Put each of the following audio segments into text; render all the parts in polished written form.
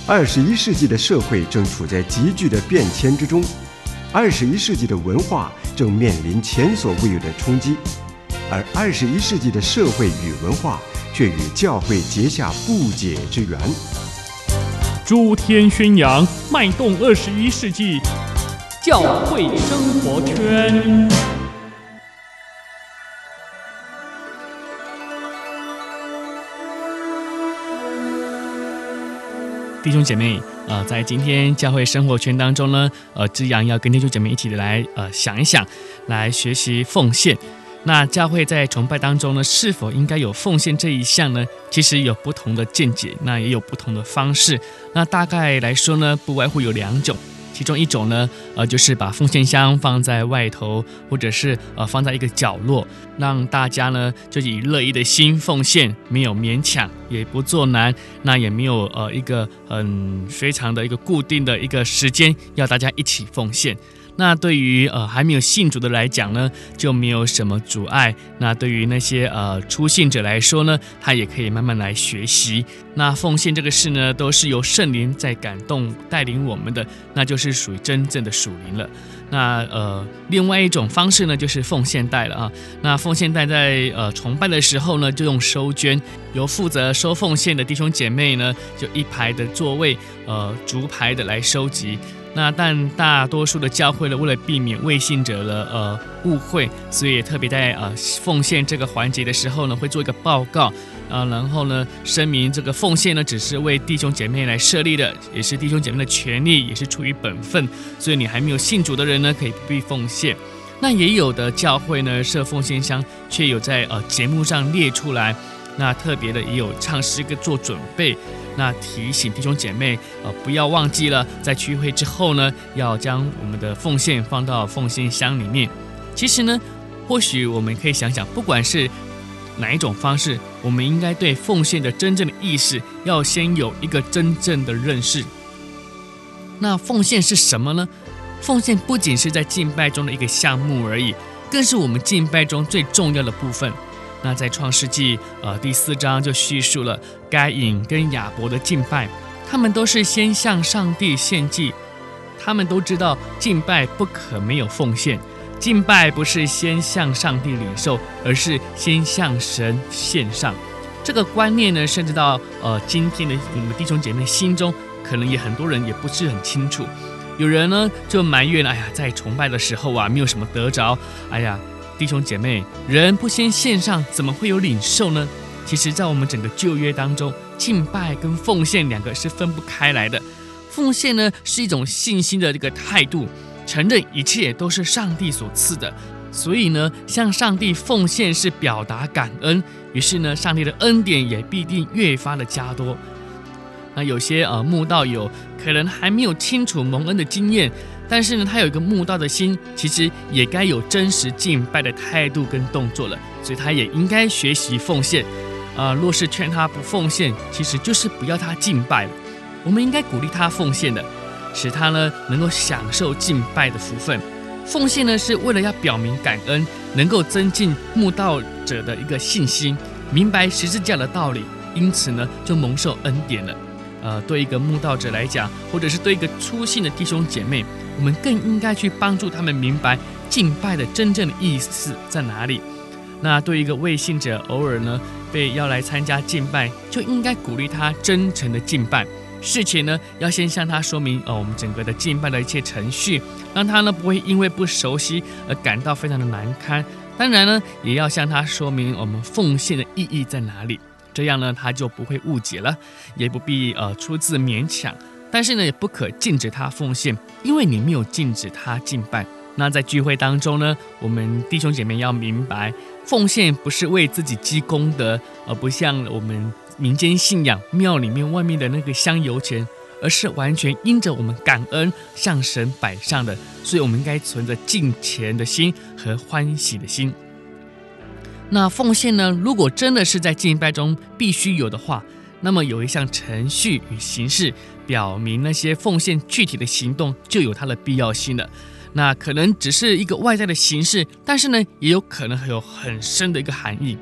21世纪的社会正处在急剧的变迁之中，21世纪的文化正面临前所未有的冲击，而21世纪的社会与文化却与教会结下不解之缘。 诸天宣扬，脉动21世纪，教会生活圈。弟兄姐妹，在今天教会生活圈当中呢，之阳要跟弟兄姐妹一起来想一想，来学习奉献。那教会在崇拜当中呢，是否应该有奉献这一项呢？其实有不同的见解，那也有不同的方式。那大概来说呢，不外乎有2种。其中一种呢，就是把奉献箱放在外头，或者是放在一个角落，让大家呢就以乐意的心奉献，没有勉强，也不做难，那也没有一个非常的一个固定的一个时间要大家一起奉献。那对于还没有信主的来讲呢，就没有什么阻碍。那对于那些初信者来说呢，他也可以慢慢来学习。那奉献这个事呢，都是由圣灵在感动带领我们的，那就是属于真正的属灵了。那另外一种方式呢，就是奉献袋了啊。那奉献袋在崇拜的时候呢，就用收捐，由负责收奉献的弟兄姐妹呢，就一排的座位逐排的来收集。那但大多数的教会呢，为了避免未信者的误会，所以也特别在奉献这个环节的时候呢，会做一个报告，然后呢声明这个奉献呢只是为弟兄姐妹来设立的，也是弟兄姐妹的权利，也是出于本分，所以你还没有信主的人呢，可以不必奉献。那也有的教会呢设奉献箱，却有在节目上列出来，那特别的也有唱诗歌做准备。那提醒弟兄姐妹，不要忘记了，在聚会之后呢，要将我们的奉献放到奉献箱里面。其实呢，或许我们可以想想，不管是哪一种方式，我们应该对奉献的真正的意识，要先有一个真正的认识。那奉献是什么呢？奉献不仅是在敬拜中的一个项目而已，更是我们敬拜中最重要的部分。那在创世纪第4章就叙述了该隐跟亚伯的敬拜，他们都是先向上帝献祭，他们都知道敬拜不可没有奉献，敬拜不是先向上帝领受，而是先向神献上。这个观念呢，甚至到今天的我们弟兄姐妹心中，可能也很多人也不是很清楚。有人呢就埋怨，在崇拜的时候没有什么得着，弟兄姐妹，人不先献上，怎么会有领受呢？其实在我们整个旧约当中，敬拜跟奉献2个是分不开来的。奉献呢是一种信心的这个态度，承认一切都是上帝所赐的，所以呢向上帝奉献是表达感恩，于是呢上帝的恩典也必定越发的加多。那有些慕道友可能还没有清楚蒙恩的经验，但是呢他有一个慕道的心，其实也该有真实敬拜的态度跟动作了，所以他也应该学习奉献。若是劝他不奉献，其实就是不要他敬拜了。我们应该鼓励他奉献的，使他呢能够享受敬拜的福分。奉献呢是为了要表明感恩，能够增进慕道者的一个信心，明白十字架的道理，因此呢就蒙受恩典了。对一个慕道者来讲，或者是对一个初信的弟兄姐妹，我们更应该去帮助他们明白敬拜的真正的意思在哪里。那对一个未信者，偶尔呢被邀来参加敬拜，就应该鼓励他真诚的敬拜。事前呢要先向他说明我们整个的敬拜的一切程序，让他呢不会因为不熟悉而感到非常的难堪。当然呢也要向他说明我们奉献的意义在哪里，这样呢他就不会误解了，也不必出自勉强。但是呢也不可禁止他奉献，因为你没有禁止他敬拜。那在聚会当中呢，我们弟兄姐妹要明白，奉献不是为自己积功德，而不像我们民间信仰庙里面外面的那个香油钱，而是完全因着我们感恩向神摆上的，所以我们应该存着敬虔的心和欢喜的心。那奉献呢，如果真的是在敬拜中必须有的话，那么有一项程序与形式表明那些奉献具体的行动就有它的必要性了。那可能只是一个外在的形式，但是呢也有可能有很深的一个含义。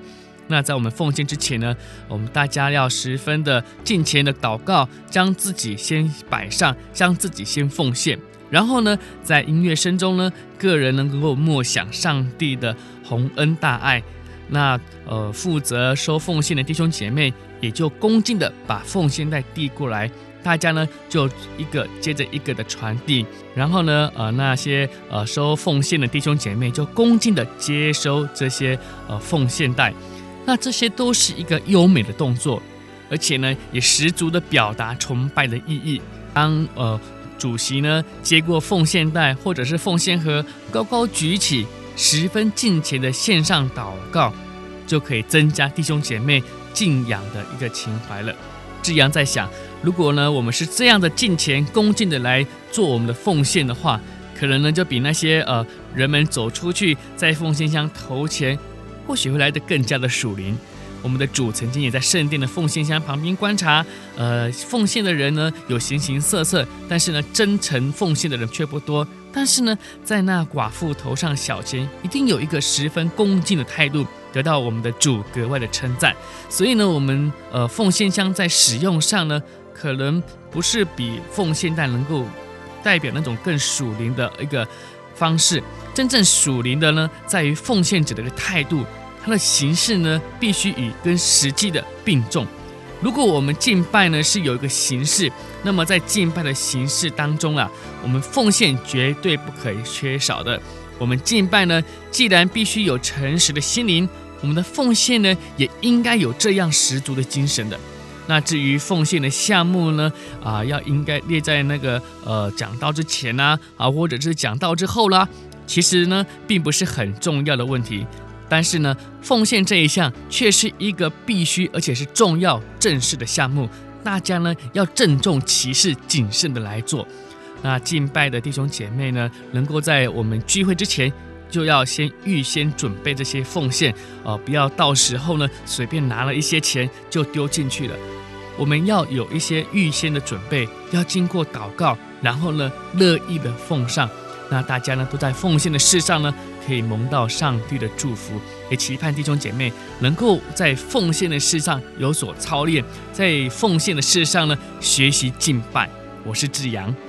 那在我们奉献之前呢，我们大家要十分的敬虔的祷告，将自己先摆上，将自己先奉献。然后呢，在音乐声中呢，个人能够默想上帝的宏恩大爱。那负责收奉献的弟兄姐妹也就恭敬的把奉献袋递过来，大家呢就一个接着一个的传递。然后呢，那些收奉献的弟兄姐妹就恭敬的接收这些奉献袋。那这些都是一个优美的动作，而且呢，也十足的表达崇拜的意义。当主席呢接过奉献袋或者是奉献盒，高高举起，十分敬虔的献上祷告，就可以增加弟兄姐妹敬仰的一个情怀了。志扬在想，如果呢我们是这样的敬虔恭敬的来做我们的奉献的话，可能呢就比那些人们走出去在奉献箱投钱，或许会来得更加的属灵。我们的主曾经也在圣殿的奉献箱旁边观察，奉献的人呢有形形色色，但是呢真诚奉献的人却不多。但是呢，在那寡妇头上小钱，一定有一个十分恭敬的态度，得到我们的主格外的称赞。所以呢，我们奉献箱在使用上呢，可能不是比奉献袋能够代表那种更属灵的一个方式。真正属灵的呢，在于奉献者的一个态度。它的形式呢，必须与跟实际的并重。如果我们敬拜呢是有一个形式，那么在敬拜的形式当中啊，我们奉献绝对不可以缺少的。我们敬拜呢，既然必须有诚实的心灵，我们的奉献呢，也应该有这样十足的精神的。那至于奉献的项目呢，要应该列在那个讲道之前啦，或者是讲道之后啦，其实呢，并不是很重要的问题。但是呢，奉献这一项却是一个必须而且是重要正式的项目，大家呢要郑重其事、谨慎的来做。那敬拜的弟兄姐妹呢，能够在我们聚会之前就要预先准备这些奉献，不要到时候呢随便拿了一些钱就丢进去了。我们要有一些预先的准备，要经过祷告，然后呢乐意的奉上。那大家呢都在奉献的事上呢，可以蒙到上帝的祝福，也期盼弟兄姐妹能够在奉献的事上有所操练，在奉献的事上呢学习敬拜。我是志扬。